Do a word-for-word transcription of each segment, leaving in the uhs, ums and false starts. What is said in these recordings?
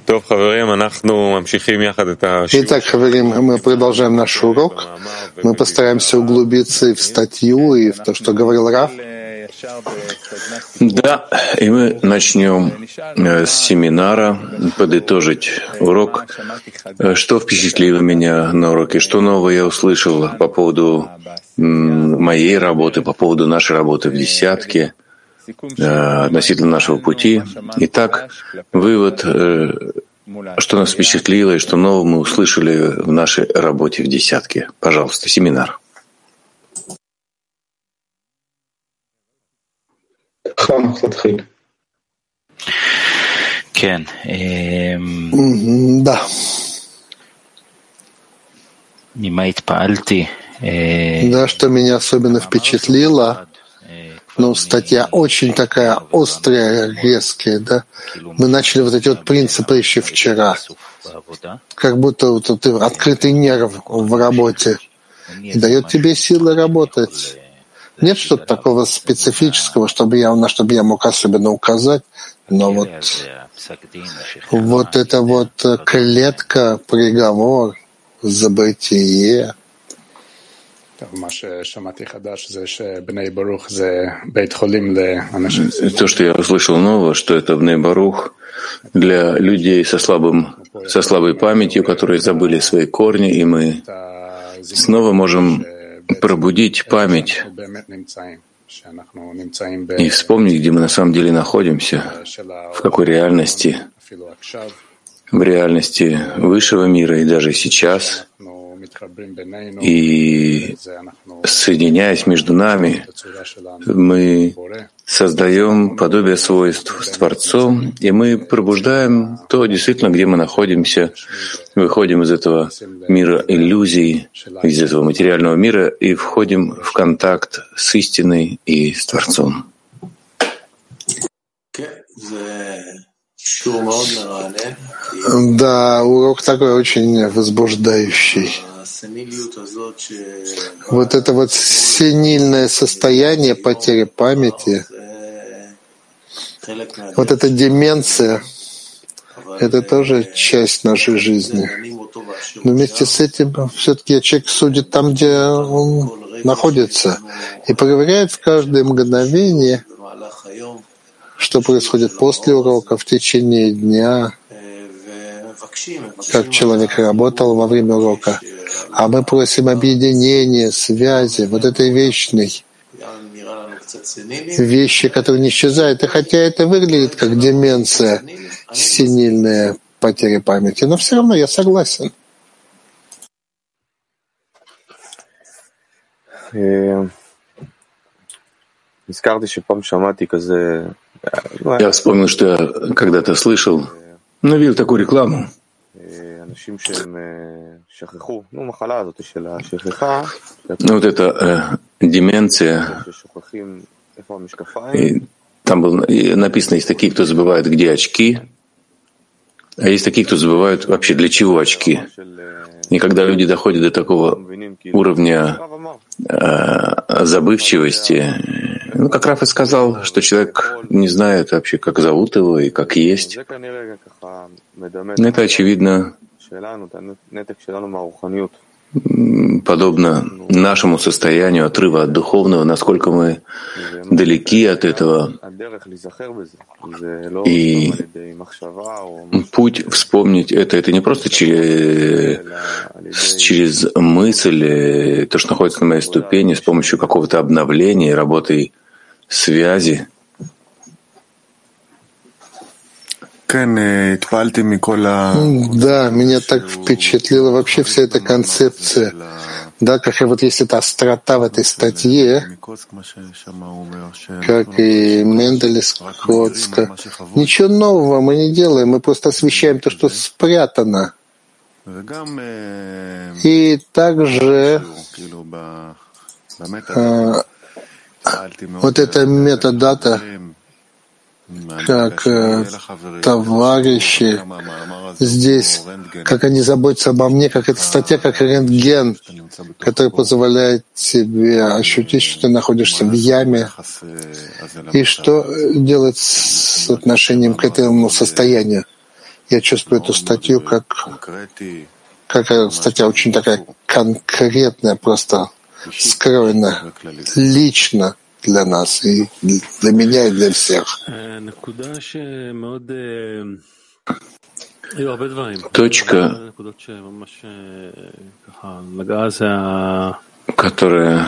Итак, Хаверим, мы продолжаем наш урок. Мы постараемся углубиться и в статью, и в то, что говорил Рав. Да, и мы начнем с семинара, подытожить урок. Что впечатлило меня на уроке, что нового я услышал по поводу моей работы, по поводу нашей работы в десятке, относительно нашего пути. Итак, вывод, что нас впечатлило и что нового мы услышали в нашей работе в десятке. Пожалуйста, семинар. Кен. Да. Да, что меня особенно впечатлило, ну, статья очень такая острая, резкая, да. Мы начали вот эти вот принципы еще вчера. Как будто вот ты открытый нерв в работе и дает тебе силы работать. Нет что-то такого специфического, чтобы я, на что бы я мог особенно указать, но вот, вот эта вот клетка, приговор, забытие. То, что я услышал нового, что это Бней Барух для людей со слабым, со слабой памятью, которые забыли свои корни, и мы снова можем пробудить память и вспомнить, где мы на самом деле находимся, в какой реальности, в реальности высшего мира и даже сейчас. И соединяясь между нами, мы создаем подобие свойств с Творцом, и мы пробуждаем то, действительно, где мы находимся, выходим из этого мира иллюзий, из этого материального мира и входим в контакт с истиной и с Творцом. Да, урок такой очень возбуждающий. Вот это вот сенильное состояние потери памяти, вот эта деменция, это тоже часть нашей жизни. Но вместе с этим все-таки человек судит там, где он находится, и проверяет в каждое мгновение, что происходит после урока, в течение дня, как человек работал во время урока. А мы просим объединения, связи, вот этой вечной вещи, которые не исчезают. И хотя это выглядит как деменция, сенильная потеря памяти, но все равно я согласен. Я вспомнил, что я когда-то слышал, но видел такую рекламу. Ну, вот эта э, деменция, и там было написано, есть такие, кто забывает, где очки, а есть такие, кто забывают вообще, для чего очки. И когда люди доходят до такого уровня э, забывчивости, ну, как Раф и сказал, что человек не знает вообще, как зовут его и как есть. Это, очевидно, подобно нашему состоянию отрыва от духовного, насколько мы далеки от этого. И путь вспомнить это, это не просто через, через мысль, то, что находится на моей ступени, с помощью какого-то обновления, работы связи. Да, меня так впечатлила вообще вся эта концепция. Да, как и вот есть эта острота в этой статье, как и Мендель из Коцка. Ничего нового мы не делаем, мы просто освещаем то, что спрятано. И также э, вот эта метадата, как э, товарищи здесь, как они заботятся обо мне, как эта статья, как рентген, который позволяет тебе ощутить, что ты находишься в яме, и что делать с отношением к этому состоянию. Я чувствую эту статью как, как статья очень такая конкретная, просто скроена лично для нас, и для меня, и для всех. Точка, которая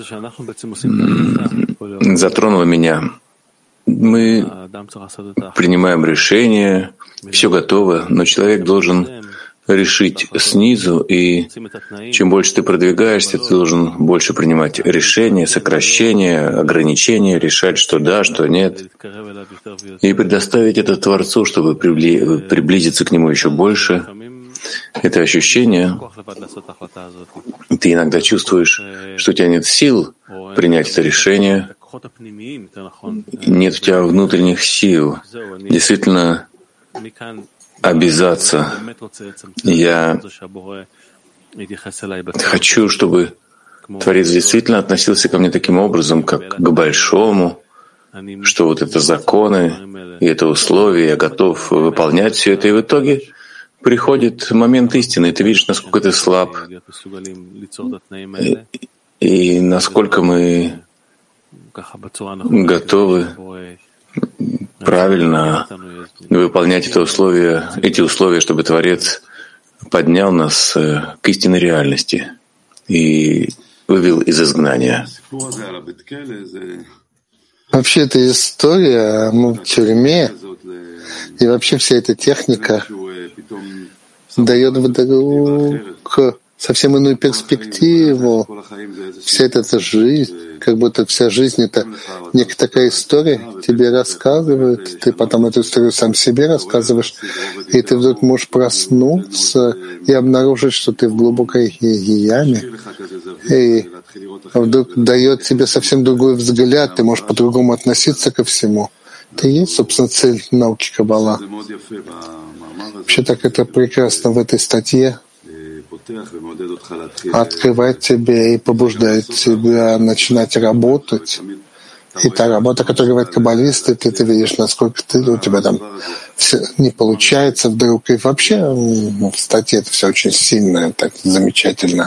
затронула меня. Мы принимаем решение, все готово, но человек должен решить снизу, и чем больше ты продвигаешься, ты должен больше принимать решения, сокращения, ограничения, решать, что да, что нет, и предоставить это Творцу, чтобы приблизиться к Нему еще больше. Это ощущение, ты иногда чувствуешь, что у тебя нет сил принять это решение, нет у тебя внутренних сил, действительно обязаться. Я хочу, чтобы Творец действительно относился ко мне таким образом, как к большому, что вот это законы и это условия, я готов выполнять все это, и в итоге приходит момент истины, и ты видишь, насколько ты слаб, и, и насколько мы готовы правильно выполнять это условия, эти условия, чтобы Творец поднял нас к истинной реальности и вывел из изгнания. Вообще эта история, мы в тюрьме, и вообще вся эта техника дает вдруг совсем иную перспективу. Вся эта жизнь, как будто вся жизнь — это некая такая история, тебе рассказывают, ты потом эту историю сам себе рассказываешь, и ты вдруг можешь проснуться и обнаружить, что ты в глубокой яме, и вдруг дает тебе совсем другой взгляд, ты можешь по-другому относиться ко всему. Это и есть, собственно, цель науки Каббала. Вообще так это прекрасно в этой статье. Открывает тебя и побуждает тебя начинать работать. И та работа, которую говорят каббалисты, ты, ты видишь, насколько ты, у тебя там все не получается вдруг. И вообще в статье это все очень сильно, так замечательно.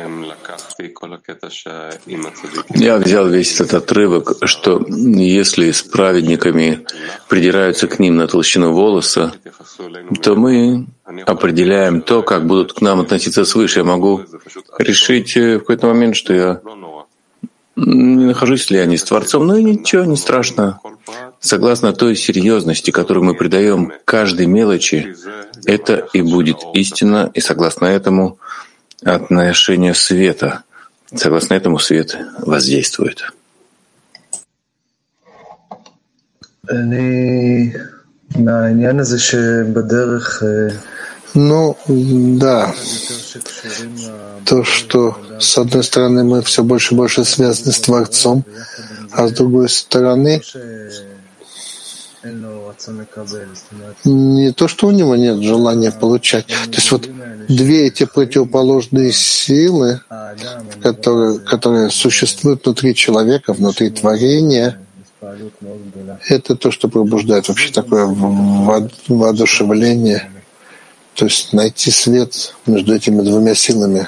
Я взял весь этот отрывок, что если с праведниками придираются к ним на толщину волоса, то мы определяем то, как будут к нам относиться свыше. Я могу решить в какой-то момент, что я не нахожусь ли я с Творцом, но и ничего, не страшно. Согласно той серьезности, которую мы придаем каждой мелочи, это и будет истина, и согласно этому отношение света, согласно этому свет воздействует. Ну, да, то, что с одной стороны мы все больше и больше связаны с Творцом, а с другой стороны не то, что у него нет желания получать. То есть вот две эти противоположные силы, которые, которые существуют внутри человека, внутри творения, это то, что пробуждает вообще такое воодушевление. То есть найти свет между этими двумя силами.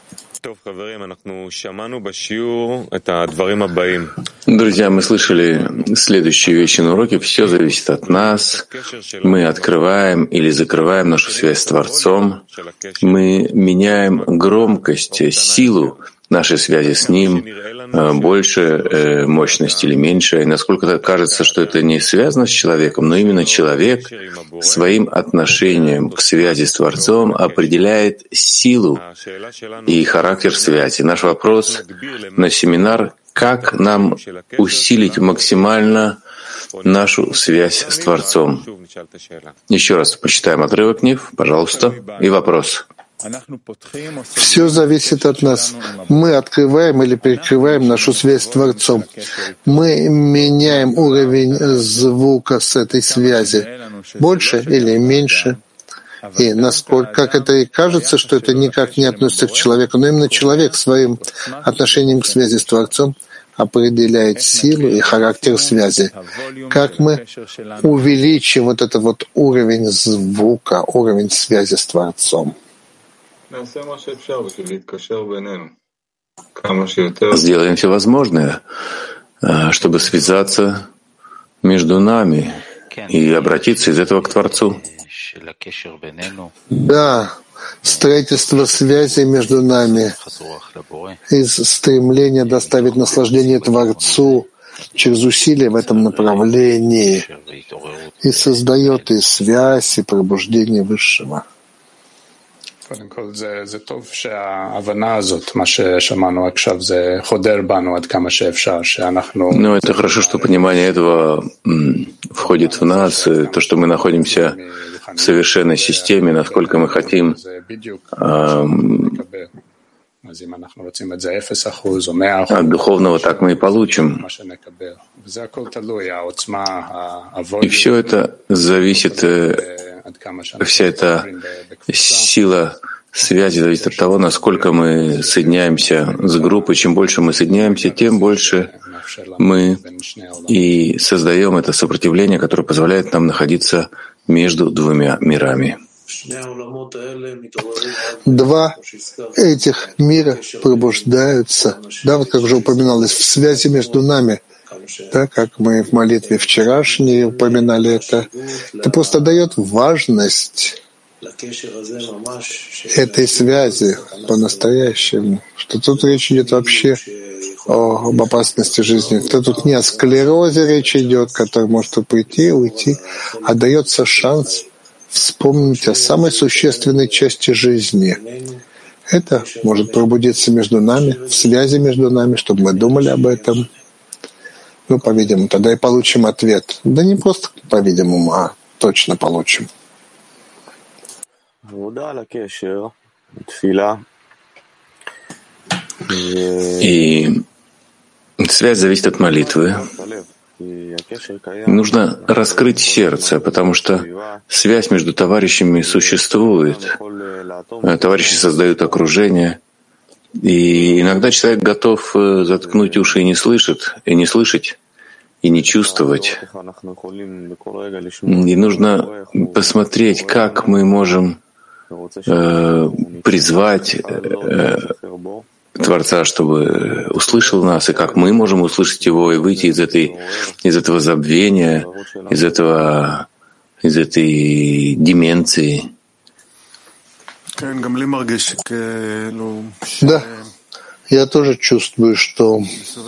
Друзья, мы слышали следующие вещи на уроке. Все зависит от нас. Мы открываем или закрываем нашу связь с Творцом. Мы меняем громкость, силу нашей связи с Ним, больше мощность или меньше. И насколько кажется, что это не связано с человеком, но именно человек своим отношением к связи с Творцом определяет силу и характер связи. Наш вопрос на семинар — как нам усилить максимально нашу связь с Творцом. Еще раз почитаем отрывок Нив, пожалуйста, и вопрос. Все зависит от нас. Мы открываем или перекрываем нашу связь с Творцом. Мы меняем уровень звука с этой связи. Больше или меньше. И насколько, как это и кажется, что это никак не относится к человеку, но именно человек своим отношением к связи с Творцом определяет силу и характер связи. Как мы увеличим вот этот вот уровень звука, уровень связи с Творцом. Сделаем все возможное, чтобы связаться между нами и обратиться из этого к Творцу. Да, строительство связи между нами из стремления доставить наслаждение Творцу через усилия в этом направлении и создает и связь, и пробуждение Высшего. Но это хорошо, что понимание этого входит в нас, то, что мы находимся в совершенной системе, насколько мы хотим от духовного, так мы и получим. И все это зависит, вся эта сила связи зависит от того, насколько мы соединяемся с группой. Чем больше мы соединяемся, тем больше мы и создаем это сопротивление, которое позволяет нам находиться между двумя мирами. Два этих мира пробуждаются, да, вот как уже упоминалось, в связи между нами, да, как мы в молитве вчерашней упоминали это. Это просто дает важность этой связи по-настоящему, что тут речь идет вообще о, об опасности жизни. Это тут не о склерозе речь идет, который может прийти и уйти, а дается шанс вспомнить о самой существенной части жизни. Это может пробудиться между нами, в связи между нами, чтобы мы думали об этом. Ну, по-видимому, тогда и получим ответ. Да не просто по-видимому, а точно получим. И связь зависит от молитвы. Нужно раскрыть сердце, потому что связь между товарищами существует. Товарищи создают окружение. И иногда человек готов заткнуть уши и не слышит, и не слышать, и не чувствовать. И нужно посмотреть, как мы можем э, призвать э, Творца, чтобы услышал нас, и как мы можем услышать Его и выйти из этой, из этого забвения, из этого, из этой деменции. Да, я тоже чувствую, что,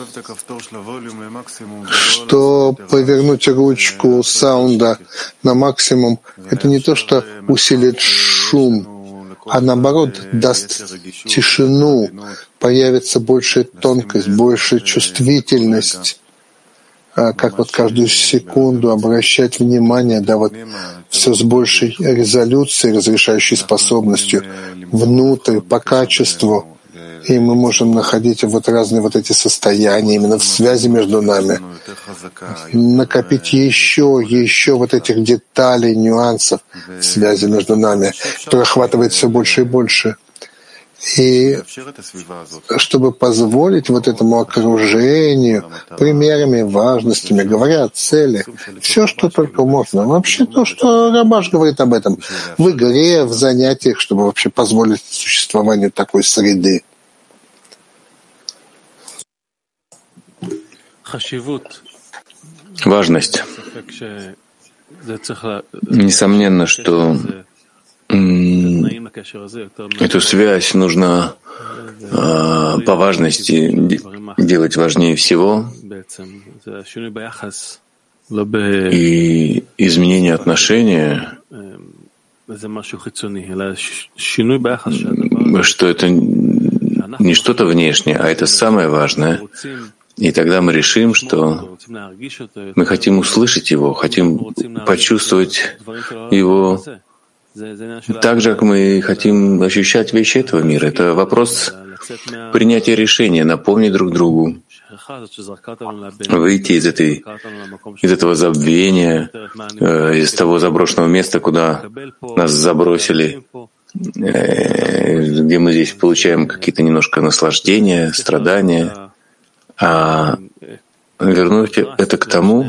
что повернуть ручку саунда на максимум — это не то, что усилит шум, а наоборот даст тишину, появится большая тонкость, большая чувствительность, как вот каждую секунду обращать внимание, да, вот все с большей резолюцией, разрешающей способностью внутрь, по качеству. И мы можем находить вот разные вот эти состояния именно в связи между нами, накопить еще, еще вот этих деталей, нюансов в связи между нами, которые охватывает все больше и больше. И чтобы позволить вот этому окружению примерами, важностями, говоря о цели, все, что только можно. Вообще то, что Рабаш говорит об этом, в игре, в занятиях, чтобы вообще позволить существованию такой среды. Важность. Несомненно, что эту связь нужно э, по важности делать важнее всего. И изменение отношения, что это не что-то внешнее, а это самое важное. И тогда мы решим, что мы хотим услышать его, хотим почувствовать его так же, как мы хотим ощущать вещи этого мира. Это вопрос принятия решения, напомнить друг другу, выйти из этой, из этого забвения, из того заброшенного места, куда нас забросили, где мы здесь получаем какие-то немножко наслаждения, страдания, а вернуть это к тому,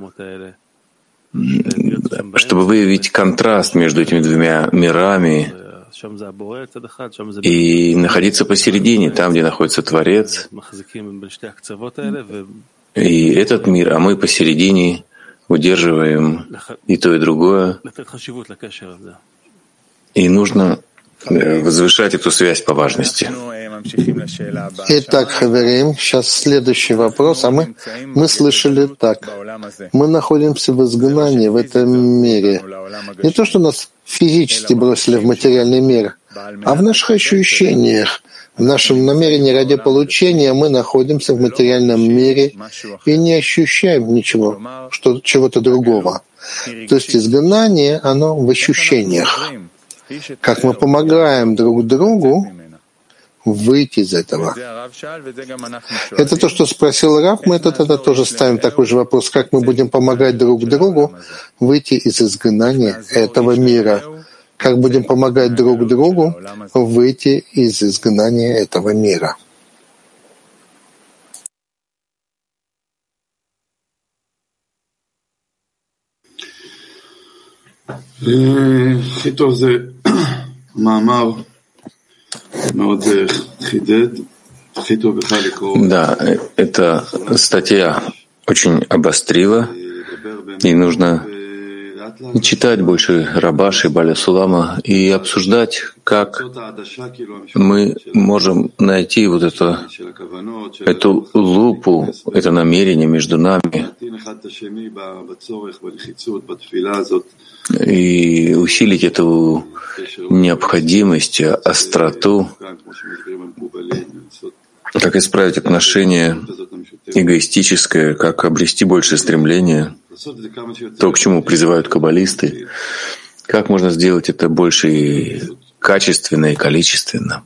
чтобы выявить контраст между этими двумя мирами и находиться посередине, там, где находится Творец, и этот мир, а мы посередине удерживаем и то, и другое. И нужно возвышать эту связь по важности. Итак, Хаверим, сейчас следующий вопрос. А мы, мы слышали так. Мы находимся в изгнании в этом мире. Не то, что нас физически бросили в материальный мир, а в наших ощущениях, в нашем намерении ради получения мы находимся в материальном мире и не ощущаем ничего, что, чего-то другого. То есть изгнание, оно в ощущениях. Как мы помогаем друг другу выйти из этого. Это то, что спросил Рав, мы это тогда тоже ставим такой же вопрос, как мы будем помогать друг другу выйти из изгнания этого мира. Как будем помогать друг другу выйти из изгнания этого мира. Да, эта статья очень обострила, и нужно читать больше Рабаши, Баля Сулама и обсуждать, как мы можем найти вот это, эту лупу, это намерение между нами и усилить эту необходимость, остроту, как исправить отношение эгоистическое, как обрести больше стремления, то, к чему призывают каббалисты, как можно сделать это больше и качественно и количественно.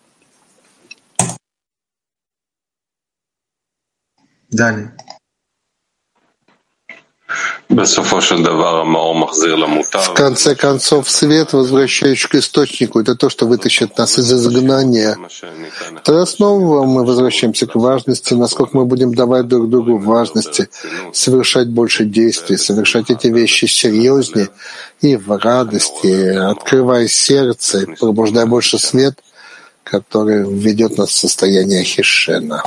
Далее. В конце концов, свет, возвращающий к источнику, это то, что вытащит нас из изгнания. Тогда снова мы возвращаемся к важности, насколько мы будем давать друг другу важности, совершать больше действий, совершать эти вещи серьезнее и в радости, открывая сердце, пробуждая больше свет, который введет нас в состояние хишена.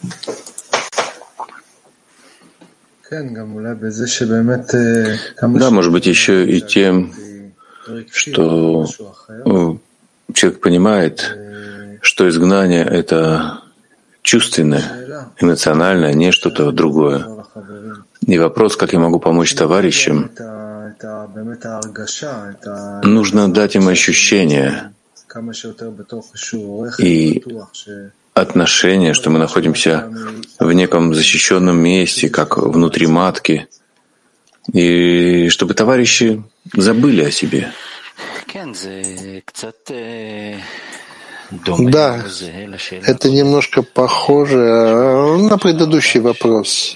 Да, может быть, еще и тем, что человек понимает, что изгнание — это чувственное, эмоциональное, не что-то другое. И вопрос, как я могу помочь товарищам, нужно дать им ощущение и отношение, что мы находимся в неком защищенном месте, как внутри матки, и чтобы товарищи забыли о себе. Да, это немножко похоже на предыдущий вопрос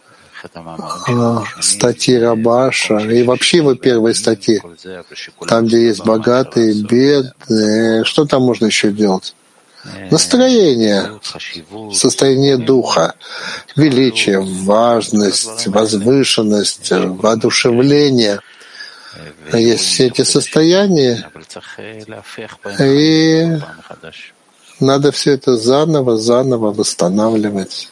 статьи Рабаша и вообще его первой статьи. Там, где есть богатые, бедные, что там можно еще делать? Настроение, состояние духа, величие, важность, возвышенность, воодушевление. Есть все эти состояния, и надо все это заново, заново восстанавливать.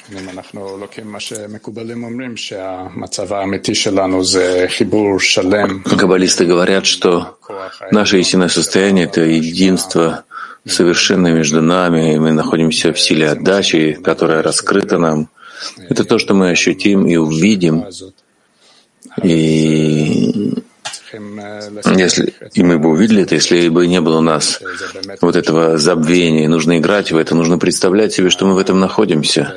Каббалисты говорят, что наше истинное состояние — это единство совершенно между нами, и мы находимся в силе отдачи, которая раскрыта нам. Это то, что мы ощутим и увидим. И если и мы бы увидели это, если бы не было у нас вот этого забвения, нужно играть в это, нужно представлять себе, что мы в этом находимся,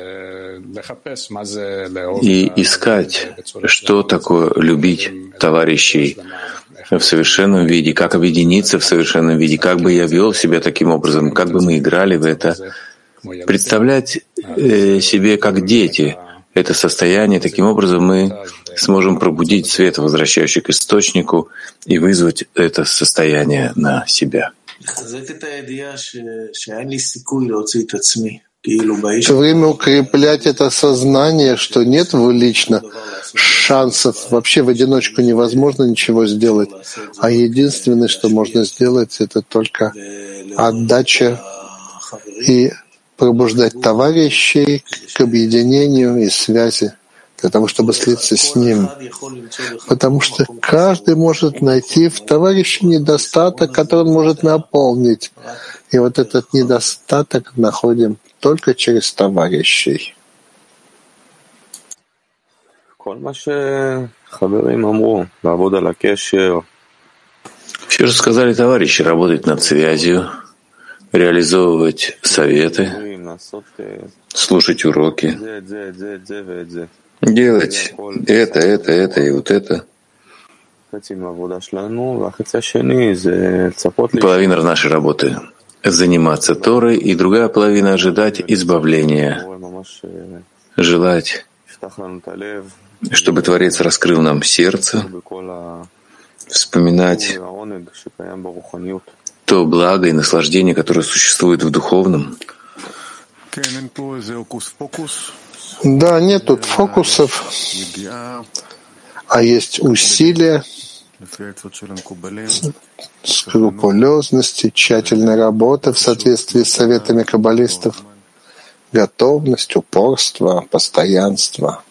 и искать, что такое любить товарищей в совершенном виде, как объединиться в совершенном виде, как бы я вел себя таким образом, как бы мы играли в это, представлять э, себе как дети это состояние, таким образом мы сможем пробудить свет, возвращающий к источнику, и вызвать это состояние на себя. все время укреплять это сознание, что нет лично шансов, вообще в одиночку невозможно ничего сделать, а единственное, что можно сделать, это только отдача и пробуждать товарищей к объединению и связи, для того, чтобы слиться с ним. Потому что каждый может найти в товарище недостаток, который он может наполнить. И вот этот недостаток находим только через товарищей. Все же сказали товарищи, работать над связью, реализовывать советы, слушать уроки, делать это, это, это и вот это. Половина нашей работы — заниматься Торой, и другая половина — ожидать избавления, желать, чтобы Творец раскрыл нам сердце, вспоминать то благо и наслаждение, которое существует в духовном. Да, нет тут фокусов, а есть усилия, скрупулезности, тщательная работа в соответствии с советами каббалистов, готовность, упорство, постоянство.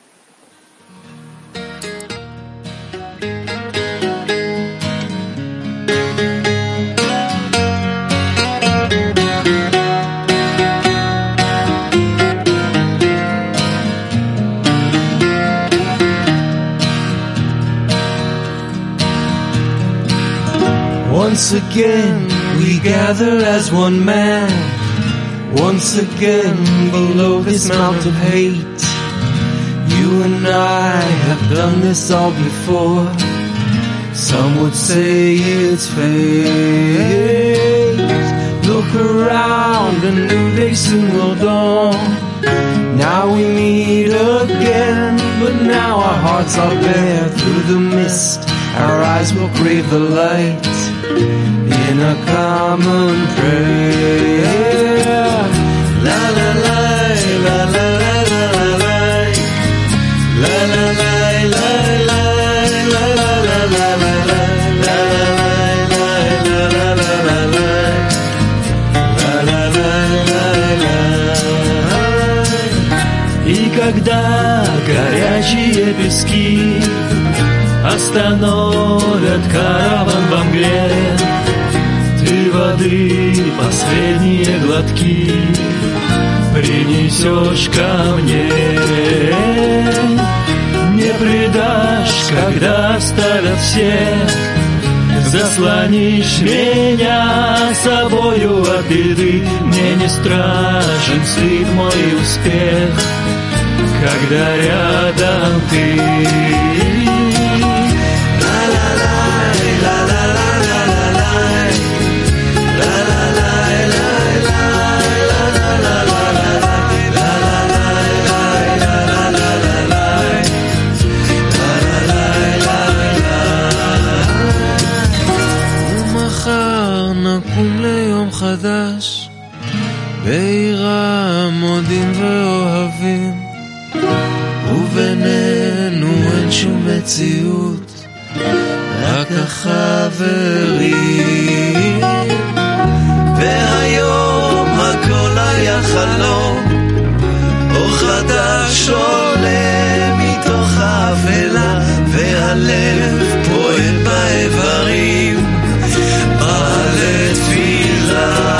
Once again we gather as one man, once again below this mount of hate. You and I have done this all before. Some would say it's fate. Look around, a new day soon will dawn. Now we meet again, but now our hearts are bare. Through the mist our eyes will crave the light, in a common prayer. La la la la la la la la la la la la la la la la la. И когда горячие пески остановят караван во мгле, ты воды последние глотки принесешь ко мне. Не предашь, когда оставят все, заслонишь меня собою от беды. Мне не страшен стыд мой успех, когда рядом ты. חדש בעירה מודים ואוהבים, ובינינו אין שום מציאות, רק החברים. והיום הכל היה חלום, אור חדש עולה מתוך האפלה, והלב פועל באיברים, מעלה תפילה.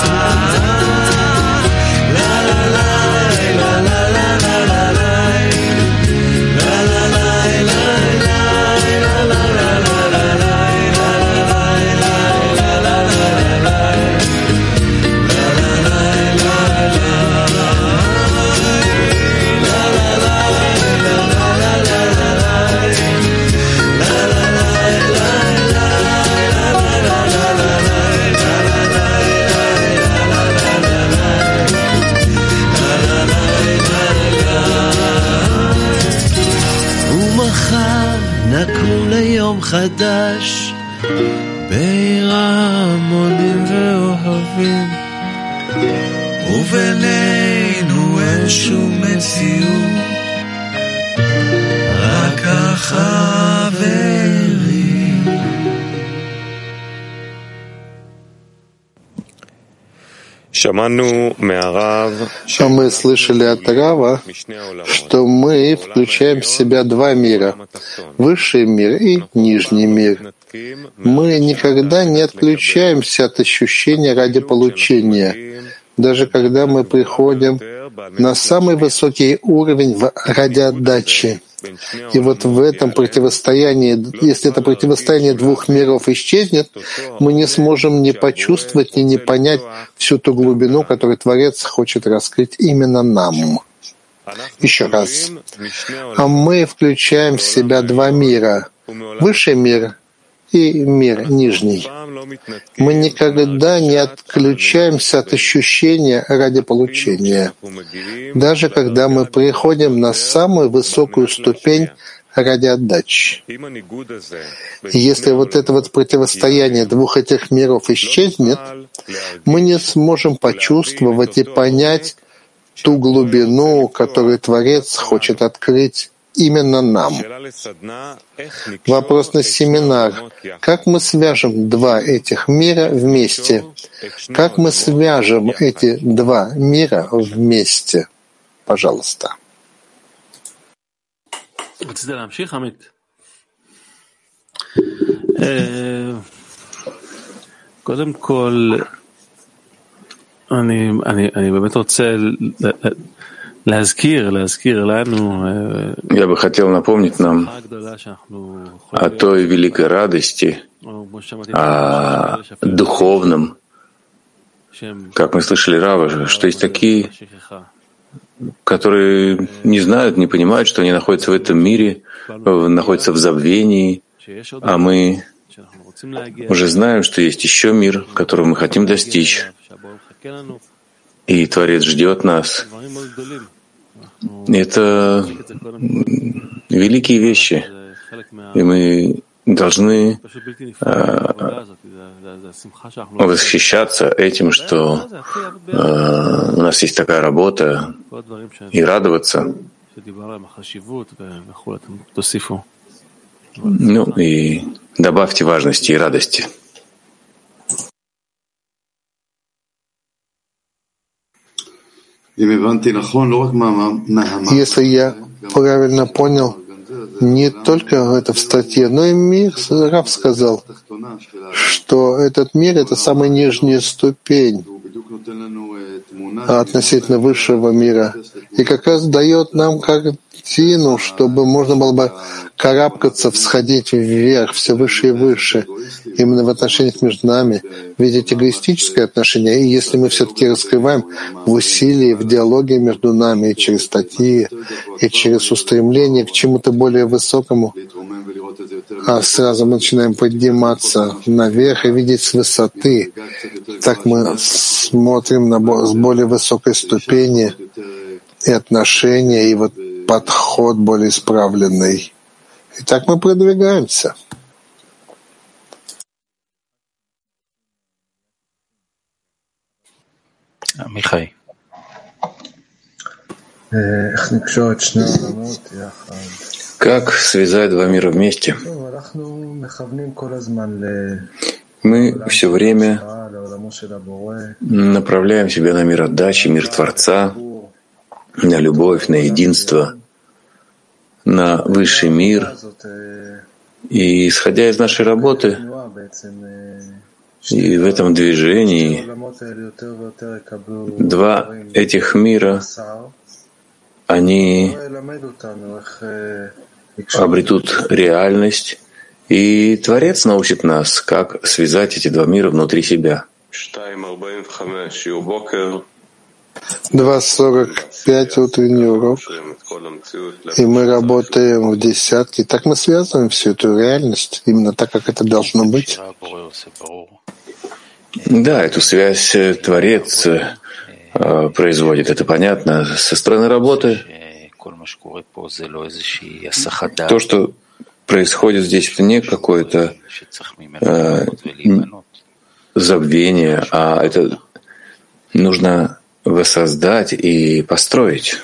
נקום ליום חדש בעירה מודים ואוהבים, ובינינו שום מציאות, רק החברים. Мы слышали от Рава, что мы включаем в себя два мира — высший мир и нижний мир. Мы никогда не отключаемся от ощущения ради получения, даже когда мы приходим на самый высокий уровень ради отдачи. И вот в этом противостоянии, если это противостояние двух миров исчезнет, мы не сможем ни почувствовать, ни не понять всю ту глубину, которую Творец хочет раскрыть именно нам. Еще раз. А мы включаем в себя два мира — высший мир и мир нижний. Мы никогда не отключаемся от ощущения ради получения, даже когда мы приходим на самую высокую ступень ради отдачи. Если вот это вот противостояние двух этих миров исчезнет, мы не сможем почувствовать и понять ту глубину, которую Творец хочет открыть именно нам. Вопрос на семинар. Как мы свяжем два этих мира вместе? Как мы свяжем эти два мира вместе? Пожалуйста. Я бы хотел напомнить нам о той великой радости, о духовном, как мы слышали Рава, что есть такие, которые не знают, не понимают, что они находятся в этом мире, находятся в забвении, а мы уже знаем, что есть еще мир, которого мы хотим достичь. И Творец ждет нас. Это великие вещи, и мы должны э, восхищаться этим, что э, у нас есть такая работа, и радоваться. Ну и добавьте важности и радости. Если я правильно понял, не только это в статье, но и мир, Рав сказал, что этот мир — это самая нижняя ступень относительно высшего мира. И как раз дает нам картину, чтобы можно было бы карабкаться, всходить вверх, все выше и выше, именно в отношениях между нами, видеть эгоистическое отношение. И если мы все-таки раскрываем в усилии, в диалоге между нами, и через статьи, и через устремление к чему-то более высокому, а сразу мы начинаем подниматься наверх и видеть с высоты, так мы смотрим на, с более высокой ступени и отношения, и вот подход более исправленный. И так мы продвигаемся. Михай. Как связать два мира вместе? Мы все время направляем себя на мир отдачи, мир Творца, на любовь, на единство, на высший мир. И исходя из нашей работы, и в этом движении два этих мира, они обретут реальность, и Творец научит нас, как связать эти два мира внутри себя. два сорок пять утренний урок, и мы работаем в десятке. Так мы связываем всю эту реальность, именно так, как это должно быть. Да, эту связь Творец э, производит, это понятно. Со стороны работы то, что происходит здесь, это не какое-то э, забвение, а это нужно воссоздать и построить.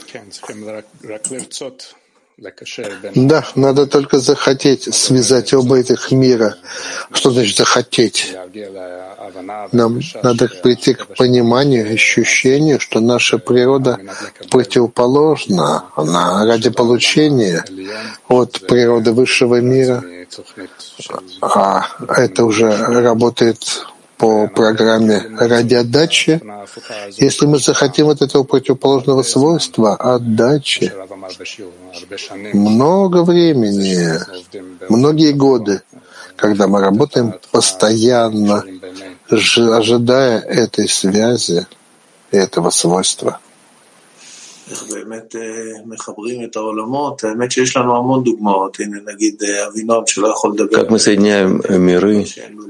Да, надо только захотеть связать оба этих мира. Что значит захотеть? Нам надо прийти к пониманию, ощущению, что наша природа противоположна. Она ради получения от природы высшего мира, а это уже работает по программе ради отдачи. Если мы захотим от этого противоположного свойства отдачи, много времени, многие годы, когда мы работаем постоянно, ожидая этой связи и этого свойства. Как мы соединяем миры,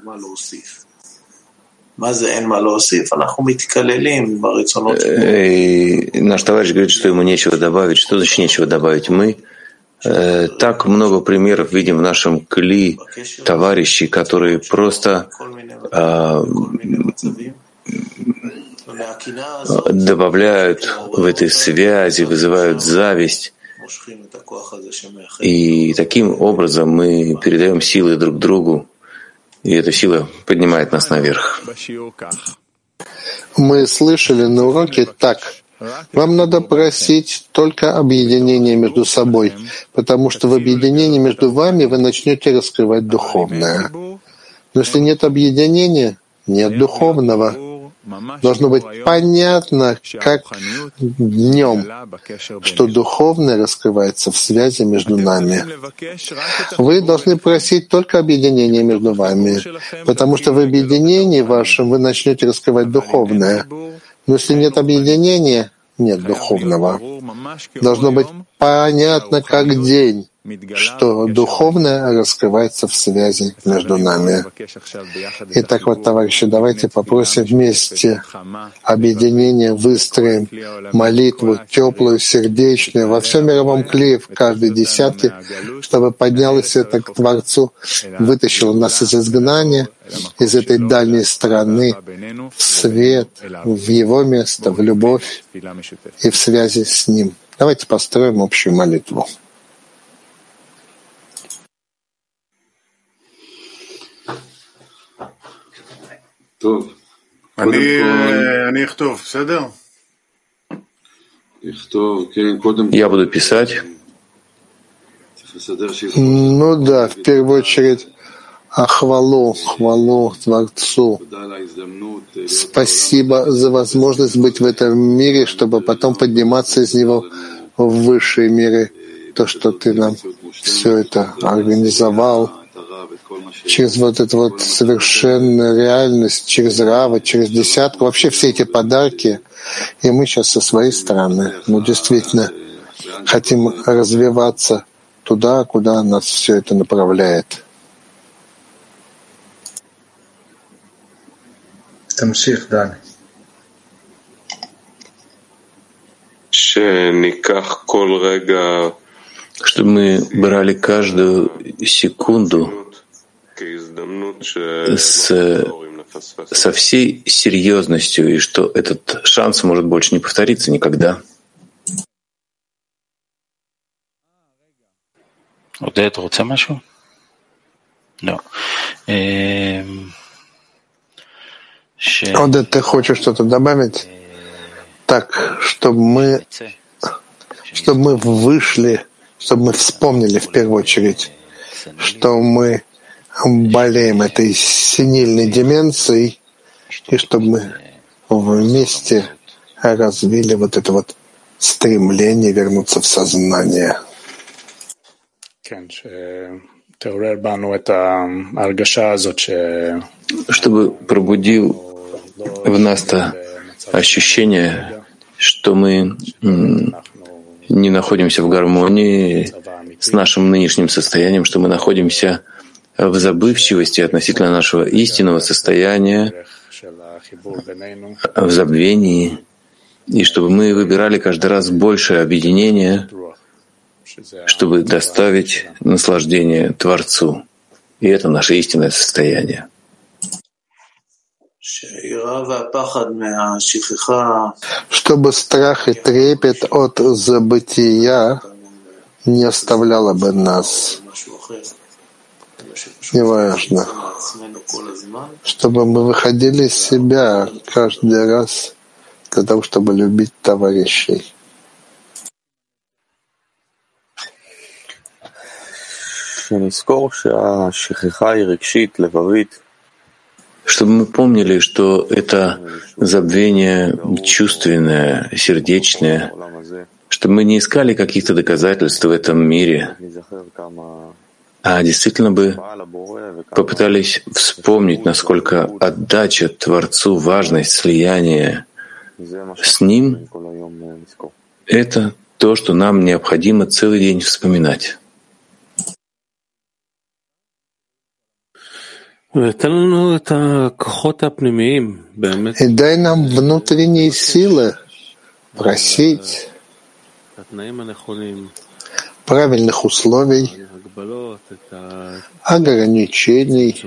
и наш товарищ говорит, что ему нечего добавить. Что значит нечего добавить? Мы э, так много примеров видим в нашем кли товарищей, которые просто э, добавляют в этой связи, вызывают зависть. И таким образом мы передаем силы друг другу, и эта сила поднимает нас наверх. Мы слышали на уроке так. Вам надо просить только объединения между собой, потому что в объединении между вами вы начнете раскрывать духовное. Но если нет объединения, нет духовного. Должно быть понятно, как днем, что духовное раскрывается в связи между нами. Вы должны просить только объединения между вами, потому что в объединении вашем вы начнете раскрывать духовное. Но если нет объединения, нет духовного. Должно быть понятно, как день, что духовное раскрывается в связи между нами. Итак, вот, товарищи, давайте попросим вместе объединение, выстроим молитву теплую, сердечную, во всем мировом клее, в каждой десятке, чтобы поднялось это к Творцу, вытащил нас из изгнания, из этой дальней страны, в свет, в Его место, в любовь и в связи с Ним. Давайте построим общую молитву. Я буду писать. Ну да, в первую очередь, а хвалу, хвалу Творцу. Спасибо за возможность быть в этом мире, чтобы потом подниматься из него в высшие миры. То, что ты нам все это организовал, через вот эту вот совершенную реальность, через Рава, через десятку, вообще все эти подарки. И мы сейчас со своей стороны, ну, действительно, хотим развиваться туда, куда нас все это направляет. תמשיך, דני. שניקח כל רגע, чтобы мы брали каждую секунду с, со всей серьезностью, и что этот шанс может больше не повториться никогда. עודד, רוצה משהו? לא. Одет, ты хочешь что-то добавить? Так, чтобы мы, чтобы мы вышли, чтобы мы вспомнили в первую очередь, что мы болеем этой синильной деменцией, и чтобы мы вместе развили вот это вот стремление вернуться в сознание. Чтобы пробудил в нас-то ощущение, что мы не находимся в гармонии с нашим нынешним состоянием, что мы находимся в забывчивости относительно нашего истинного состояния, в забвении, и чтобы мы выбирали каждый раз большее объединение, чтобы доставить наслаждение Творцу. И это наше истинное состояние. чтобы страх и трепет от забытия не оставляло бы нас. Неважно, чтобы мы выходили из себя каждый раз для того, чтобы любить товарищей. Чтобы мы помнили, что это забвение чувственное, сердечное, чтобы мы не искали каких-то доказательств в этом мире, а действительно бы попытались вспомнить, насколько отдача Творцу, важность слияния с Ним — это то, что нам необходимо целый день вспоминать. И дай нам внутренние силы просить правильных условий, ограничений,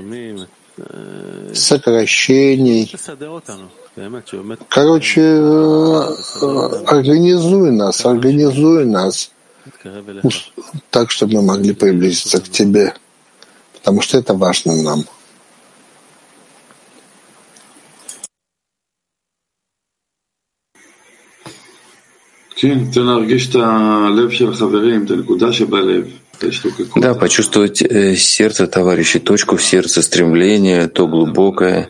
сокращений. Короче, организуй нас, организуй нас так, чтобы мы могли приблизиться к Тебе, потому что это важно нам. Да, почувствовать э, сердце товарищей, точку в сердце, стремление, то глубокое.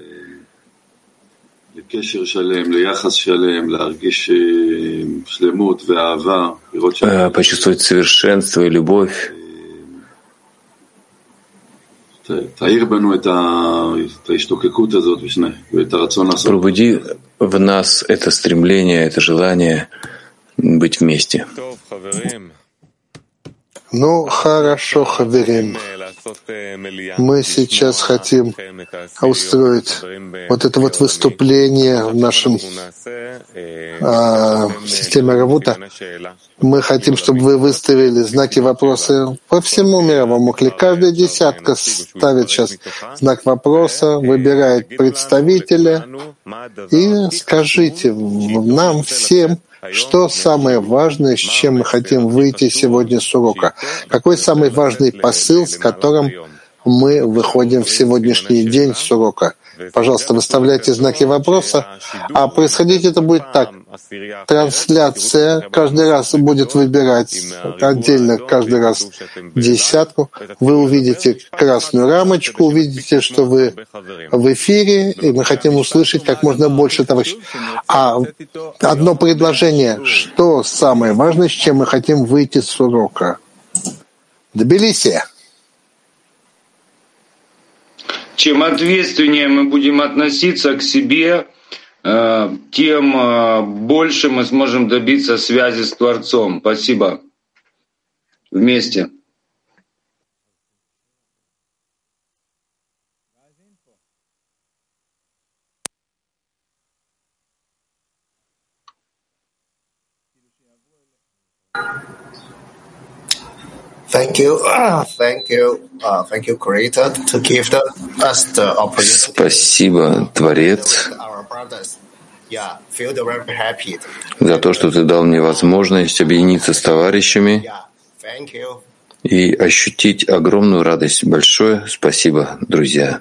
Э, почувствовать совершенство и любовь. Пробуди в нас это стремление, это желание быть вместе. Ну, хорошо, хаверим. Мы сейчас хотим устроить вот это вот выступление в нашем а, системе Равута. Мы хотим, чтобы вы выставили знаки вопроса по всему мировому клику. Каждая десятка ставит сейчас знак вопроса, выбирает представителя и скажите нам всем, что самое важное, с чем мы хотим выйти сегодня с урока? Какой самый важный посыл, с которым мы выходим в сегодняшний день с урока? Пожалуйста, выставляйте знаки вопроса. А происходить это будет так. Трансляция каждый раз будет выбирать отдельно, каждый раз десятку. Вы увидите красную рамочку, увидите, что вы в эфире, и мы хотим услышать как можно больше товарищей. А одно предложение. Что самое важное, с чем мы хотим выйти с урока? Тбилиси. Чем ответственнее мы будем относиться к себе, тем больше мы сможем добиться связи с Творцом. Спасибо. Вместе. Thank you, uh, thank you, uh, thank you, Creator, to give the, us the opportunity. Спасибо, Творец, Yeah, feel very happy. за то, что Ты дал мне возможность объединиться с товарищами Yeah, thank you. и ощутить огромную радость. Большое спасибо, друзья.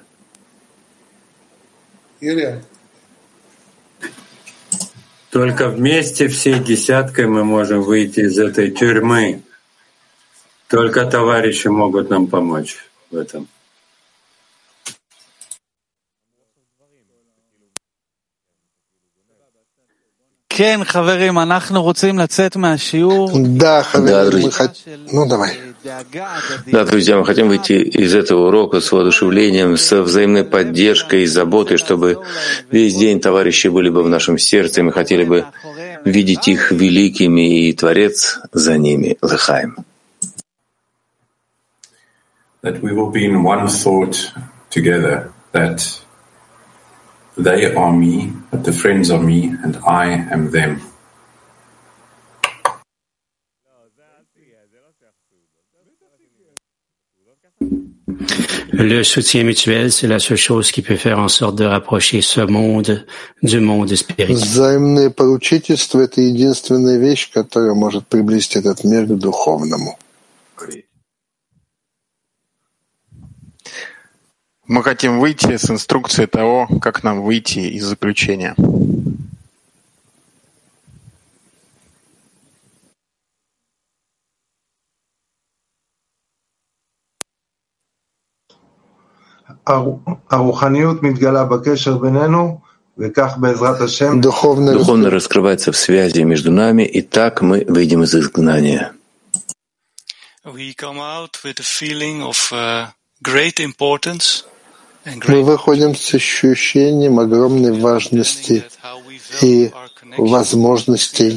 Юлия. Только вместе, всей десяткой мы можем выйти из этой тюрьмы. Только товарищи могут нам помочь в этом. Да, хаверим, мы хотим... Ну, давай. Да, друзья, мы хотим выйти из этого урока с воодушевлением, с взаимной поддержкой и заботой, чтобы весь день товарищи были бы в нашем сердце, и мы хотели бы видеть их великими, и Творец за ними. Лехаим. That we will be in one thought together, that they are me, that the friends are me, and I am them. Le soutien mutuel, c'est la seule chose qui peut faire en sorte de rapprocher ce monde du monde spirituel. Взаимное поручительство — это единственная вещь, которая может приблизить этот мир к духовному. Мы хотим выйти с инструкцией того, как нам выйти из заключения. Духовно раскрывается в связи между нами, и так мы выйдем из изгнания. Мы выходим с ощущением огромной важности и возможностей,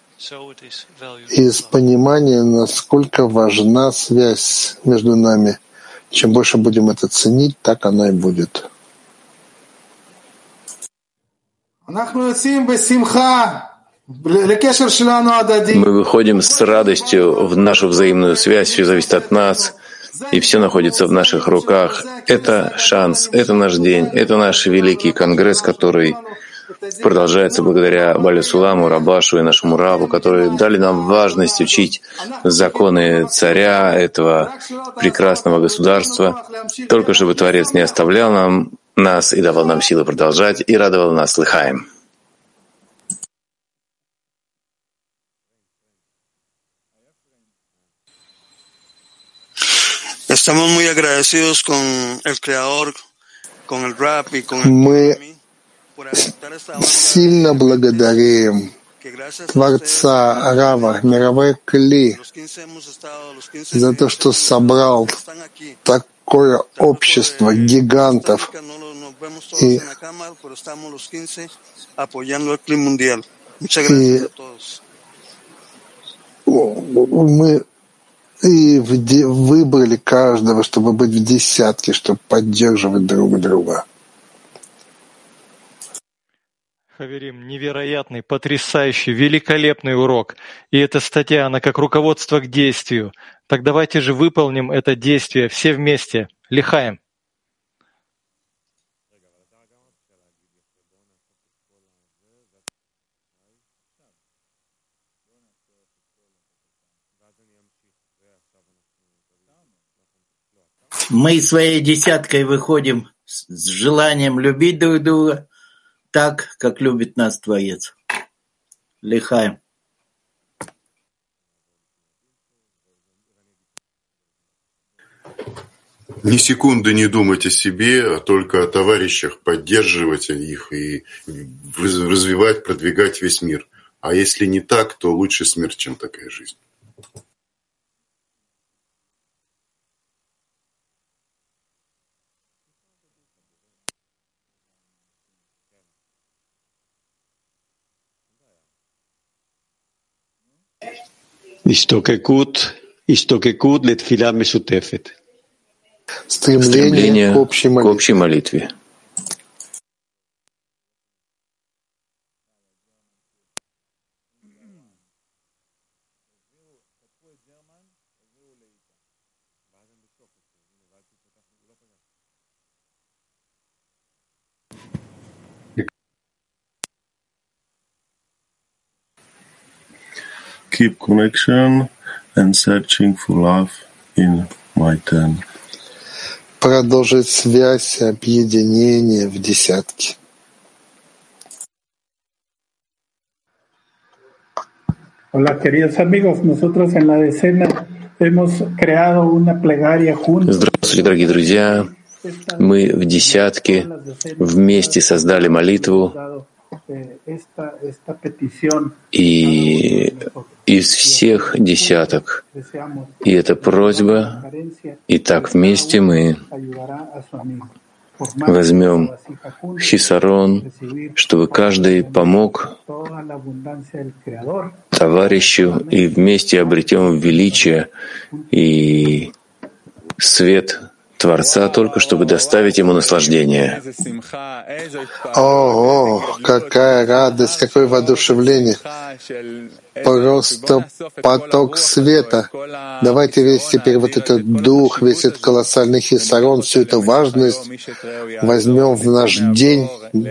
и с понимания, насколько важна связь между нами. Чем больше будем это ценить, так она и будет. Мы выходим с радостью в нашу взаимную связь, все зависит от нас, и все находится в наших руках. Это шанс, это наш день, это наш великий конгресс, который продолжается благодаря Баля Суламу, Рабашу и нашему Раву, которые дали нам важность учить законы царя этого прекрасного государства, только чтобы Творец не оставлял нам, нас и давал нам силы продолжать, и радовал нас. Лыхаем. Мы сильно благодарим Творца Рава, мировой Кли, за то, что собрал такое общество гигантов. И, и мы и выбрали каждого, чтобы быть в десятке, чтобы поддерживать друг друга. Хаверим, невероятный, потрясающий, великолепный урок. И эта статья, она как руководство к действию. Так давайте же выполним это действие все вместе. Лихаем. Мы своей десяткой выходим с желанием любить друг друга так, как любит нас Творец. Лихаем. Ни секунды не думать о себе, а только о товарищах, поддерживать их и развивать, продвигать весь мир. А если не так, то лучше смерть, чем такая жизнь. השתוקקות, השתוקקות לתפילה משותפת. Стремление к общей молитве. К общей молитве. Keep connection and searching for love in my turn. Продолжить связь, объединение в десятке. Hola, queridos amigos. Nosotros en la decena hemos creado una plegaria juntos. Здравствуйте, дорогие друзья. Мы в десятке вместе создали молитву, и из всех десяток. И это просьба, и так вместе мы возьмем хисарон, чтобы каждый помог товарищу, и вместе обретем величие и свет Творца только чтобы доставить ему наслаждение. О, какая радость, какое воодушевление. Просто поток света. Давайте весь теперь вот этот дух, весь этот колоссальный хисарон, всю эту важность возьмем в наш день,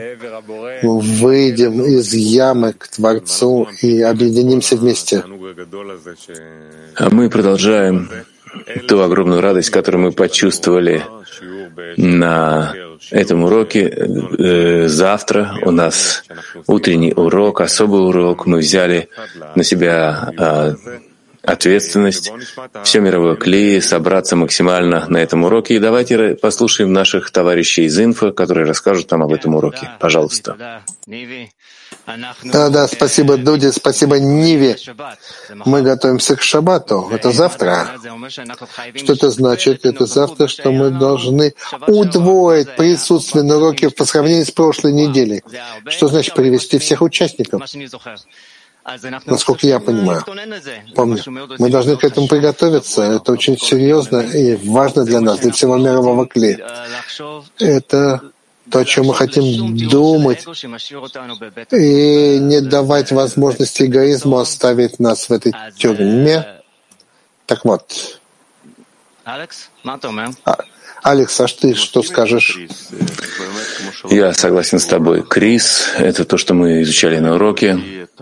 выйдем из ямы к Творцу и объединимся вместе. А мы продолжаем ту огромную радость, которую мы почувствовали на этом уроке. Завтра у нас утренний урок, особый урок. Мы взяли на себя ответственность, все мировое клей, собраться максимально на этом уроке. И давайте послушаем наших товарищей из инфо, которые расскажут нам об этом уроке. Пожалуйста. Да, да, спасибо, Дуди, спасибо, Ниве. Мы готовимся к шаббату. Это завтра. Что это значит? Это завтра, что мы должны удвоить присутствие на уроке по сравнению с прошлой неделей. Что значит привести всех участников? Насколько я понимаю. Помню, мы должны к этому приготовиться. Это очень серьезно и важно для нас, для всего мирового клея. Это то, о чем мы хотим думать, и не давать возможности эгоизму оставить нас в этой тюрьме. Так вот. Алекс, а ты что скажешь? Я согласен с тобой. Крис — это то, что мы изучали на уроке,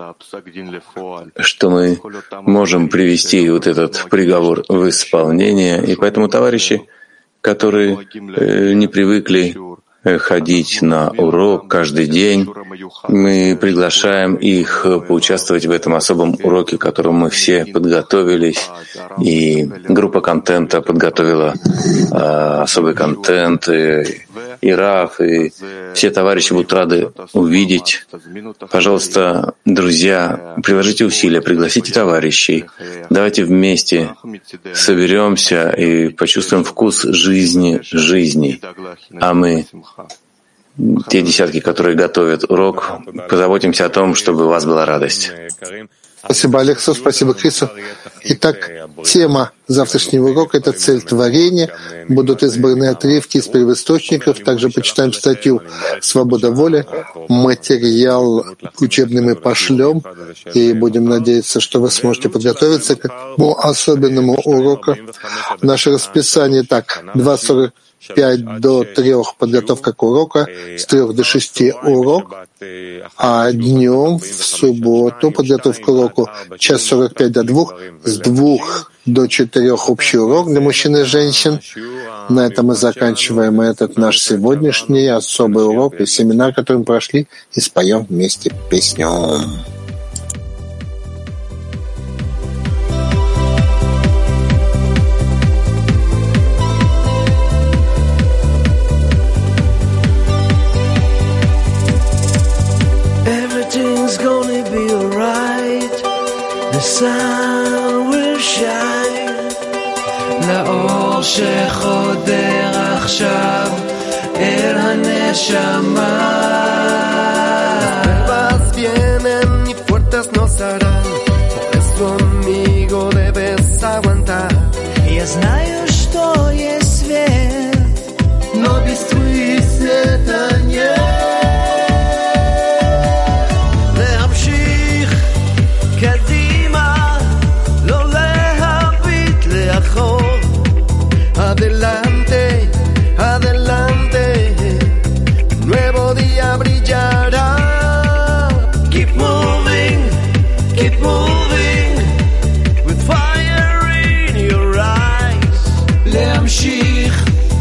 что мы можем привести вот этот приговор в исполнение. И поэтому товарищи, которые не привыкли ходить на урок каждый день, мы приглашаем их поучаствовать в этом особом уроке, к которому мы все подготовились, и группа контента подготовила э, особый контент, и, и Раф, и все товарищи будут рады увидеть. Пожалуйста, друзья, приложите усилия, пригласите товарищей, давайте вместе соберемся и почувствуем вкус жизни, жизни, а мы, те десятки, которые готовят урок, позаботимся о том, чтобы у вас была радость. Спасибо Алексу, спасибо Крису. Итак, тема завтрашнего урока — это цель творения. Будут избраны отрывки из первоисточников. Также почитаем статью «Свобода воли». Материал учебный мы пошлем. И будем надеяться, что вы сможете подготовиться к этому особенному уроку. Наше расписание так: два сорок пять до трех подготовка к уроку, с трех до шести урок, а днем в субботу подготовка к уроку час сорок пять до двух, с двух до четырех общий урок для мужчин и женщин. На этом мы заканчиваем этот наш сегодняшний особый урок и семинар, который мы прошли, и споем вместе песню. The sun will shine, לאור שחודר עכשיו אל הנשמה. Las pruebas vienen y fuertes nos harán, por eso amigo debes aguantar. Я знаю, что есть свет, но без твоих света нет. Adelante, adelante, nuevo día brillará. Keep moving, keep moving, with fire in your eyes. להמשיך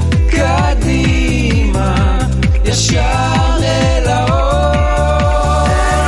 קדימה, ישר אל האור.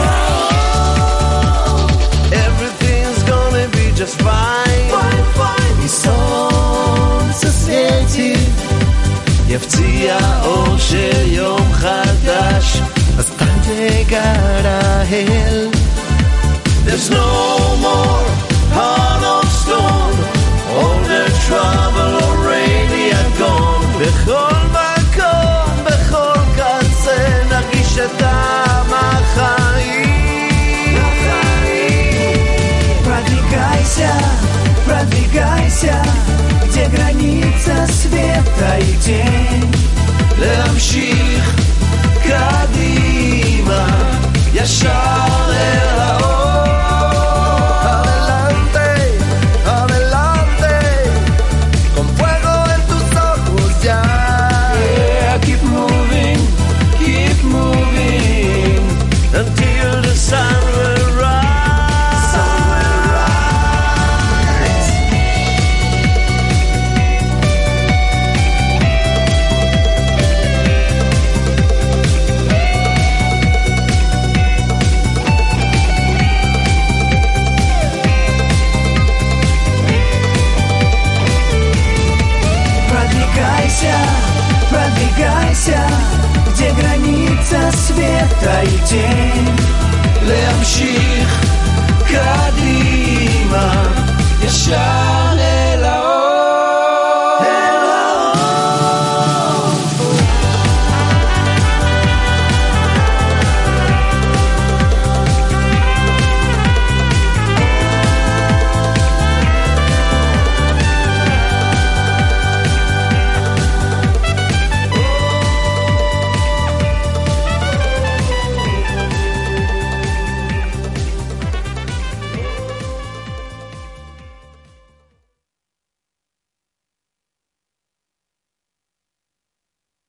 Everything's gonna be just fine, fine, fine. солнце светит, יפציע אור של יום חדש, אז תגר האל. There's no more heart of stone, all the trouble already had gone. בכל מקום, בכל קצה, נרגיש את טעם החיים. Продвигайся, продвигайся, где граница света и אתה ייתן להמשיך קדימה ישר